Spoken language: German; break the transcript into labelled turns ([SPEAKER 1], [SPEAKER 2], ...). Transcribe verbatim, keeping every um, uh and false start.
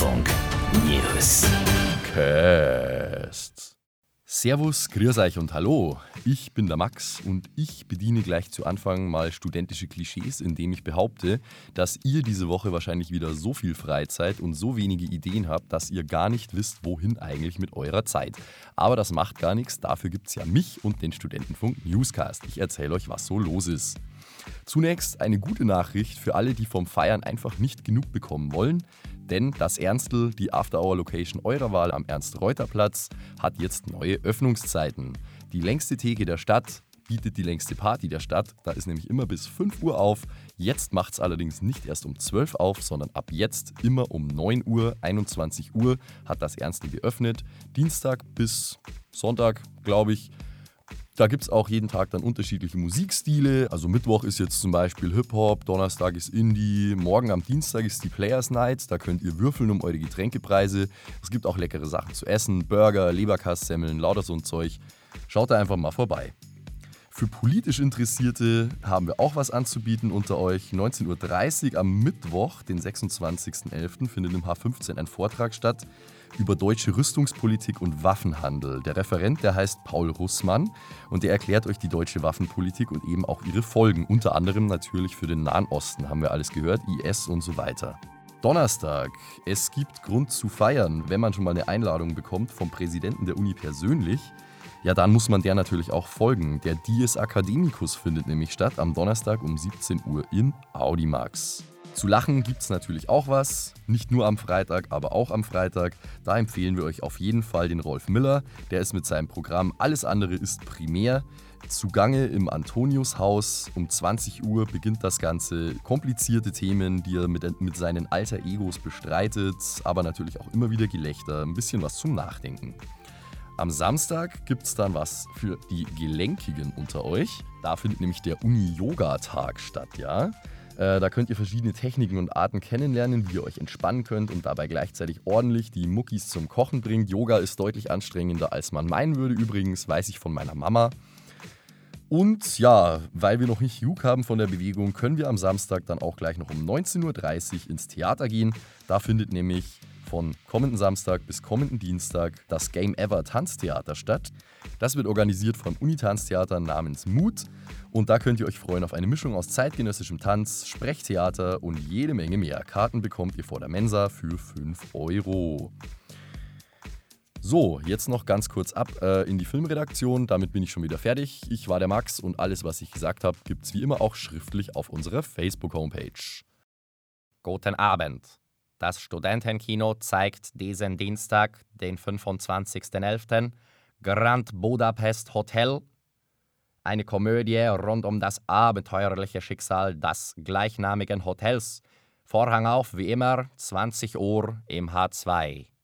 [SPEAKER 1] Deutschlandfunk News.
[SPEAKER 2] Cast. Servus, grüß euch und hallo. Ich bin der Max und ich bediene gleich zu Anfang mal studentische Klischees, indem ich behaupte, dass ihr diese Woche wahrscheinlich wieder so viel Freizeit und so wenige Ideen habt, dass ihr gar nicht wisst, wohin eigentlich mit eurer Zeit. Aber das macht gar nichts, dafür gibt es ja mich und den Studentenfunk Newscast. Ich erzähle euch, was so los ist. Zunächst eine gute Nachricht für alle, die vom Feiern einfach nicht genug bekommen wollen. Denn das Ernstl, die After-Hour-Location eurer Wahl am Ernst-Reuter-Platz, hat jetzt neue Öffnungszeiten. Die längste Theke der Stadt bietet die längste Party der Stadt. Da ist nämlich immer bis fünf Uhr auf. Jetzt macht es allerdings nicht erst um zwölf auf, sondern ab jetzt immer um neun Uhr, einundzwanzig Uhr hat das Ernstl geöffnet. Dienstag bis Sonntag, glaube ich. Da gibt es auch jeden Tag dann unterschiedliche Musikstile. Also Mittwoch ist jetzt zum Beispiel Hip-Hop, Donnerstag ist Indie, morgen am Dienstag ist die Players Night. Da könnt ihr würfeln um eure Getränkepreise. Es gibt auch leckere Sachen zu essen, Burger, Leberkastsemmeln, lauter so ein Zeug. Schaut da einfach mal vorbei. Für politisch Interessierte haben wir auch was anzubieten unter euch. neunzehn Uhr dreißig am Mittwoch, den sechsundzwanzigsten elften findet im H fünfzehn ein Vortrag statt über deutsche Rüstungspolitik und Waffenhandel. Der Referent, der heißt Paul Russmann und der erklärt euch die deutsche Waffenpolitik und eben auch ihre Folgen. Unter anderem natürlich für den Nahen Osten, haben wir alles gehört, I S und so weiter. Donnerstag. Es gibt Grund zu feiern, wenn man schon mal eine Einladung bekommt vom Präsidenten der Uni persönlich. Ja, dann muss man der natürlich auch folgen. Der Dies Academicus findet nämlich statt am Donnerstag um siebzehn Uhr im Audimax. Zu lachen gibt es natürlich auch was, nicht nur am Freitag, aber auch am Freitag. Da empfehlen wir euch auf jeden Fall den Rolf Miller. Der ist mit seinem Programm Alles andere ist primär zugange im Antoniushaus. Um zwanzig Uhr beginnt das Ganze. Komplizierte Themen, die er mit, mit seinen alter Egos bestreitet, aber natürlich auch immer wieder Gelächter, ein bisschen was zum Nachdenken. Am Samstag gibt es dann was für die Gelenkigen unter euch. Da findet nämlich der Uni-Yoga-Tag statt, ja. Äh, da könnt ihr verschiedene Techniken und Arten kennenlernen, wie ihr euch entspannen könnt und dabei gleichzeitig ordentlich die Muckis zum Kochen bringt. Yoga ist deutlich anstrengender, als man meinen würde übrigens, weiß ich von meiner Mama. Und ja, weil wir noch nicht genug haben von der Bewegung, können wir am Samstag dann auch gleich noch um neunzehn Uhr dreißig ins Theater gehen. Da findet nämlich von kommenden Samstag bis kommenden Dienstag das Game Ever Tanztheater statt. Das wird organisiert vom Uni-Tanztheater namens Mut und da könnt ihr euch freuen auf eine Mischung aus zeitgenössischem Tanz, Sprechtheater und jede Menge mehr. Karten bekommt ihr vor der Mensa für fünf Euro. So, jetzt noch ganz kurz ab äh, in die Filmredaktion, damit bin ich schon wieder fertig. Ich war der Max und alles, was ich gesagt habe, gibt es wie immer auch schriftlich auf unserer Facebook-Homepage.
[SPEAKER 3] Guten Abend. Das Studentenkino zeigt diesen Dienstag, den fünfundzwanzigsten elften Grand Budapest Hotel, eine Komödie rund um das abenteuerliche Schicksal des gleichnamigen Hotels. Vorhang auf, wie immer, zwanzig Uhr im H zwei.